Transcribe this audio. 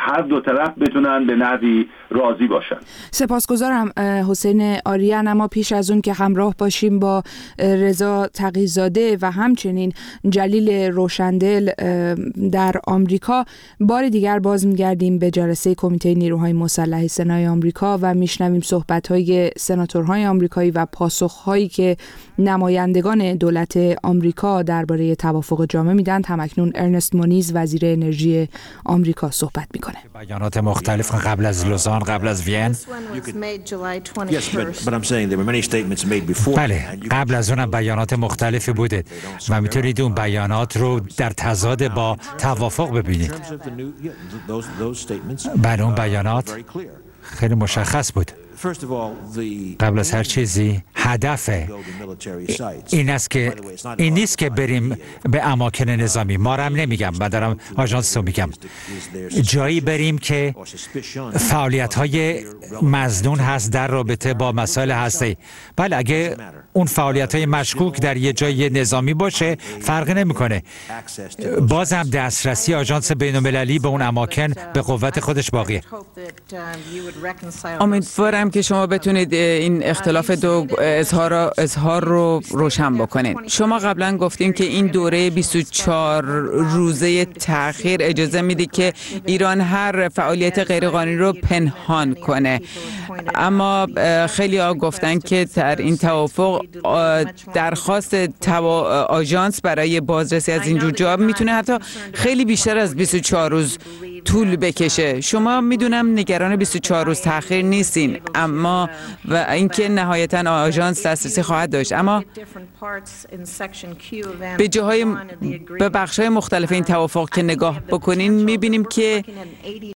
هر دو طرف بتونن به نحوی راضی باشن. سپاسگزارم حسین آریان. اما پیش از اون که همراه باشیم با رضا تقی‌زاده و همچنین جلیل روشندل در آمریکا، بار دیگر باز می‌گردیم به جلسه کمیته نیروهای مسلح سنای آمریکا و میشنویم صحبت‌های سناتورهای آمریکایی و پاسخ‌هایی که نمایندگان دولت آمریکا درباره توافق جامع میدن. همکنون ارنست مونیز وزیر انرژی آمریکا صحبت میکنه. بیانات مختلف قبل از لوزان، قبل از وین. بله، قبل از اونم بیانات مختلفی بوده و میتونید اون بیانات رو در تضاد با توافق ببینید. بله، اون بیانات خیلی مشخص بود. قبل از هر چیزی هدف این نیست که بریم به اماکن نظامی. ما هم نمیگم، من دارم آژانس رو میگم. جایی بریم که فعالیت‌های مظنون هست در رابطه با مسائل هسته‌ای. بله، اگه اون فعالیت‌های مشکوک در یه جای نظامی باشه فرقی نمی‌کنه. باز هم دسترسی آژانس بین‌المللی به اون اماکن به قوت خودش باقیه. امیدوارم که شما بتونید این اختلاف دو اظهار رو روشن بکنید. شما قبلا گفتیم که این دوره 24 روزه تأخیر اجازه میده که ایران هر فعالیت غیرقانونی رو پنهان کنه، اما خیلی ها گفتن که در این توافق درخواست آژانس برای بازرسی از این جا میتونه حتی خیلی بیشتر از 24 روز طول بکشه. شما میدونم نگران 24 روز تأخیر نیستین، اما و اینکه نهایتاً آژانس دسترسی خواهد داشت، اما به بخش‌های مختلف این توافق که نگاه بکنین میبینیم که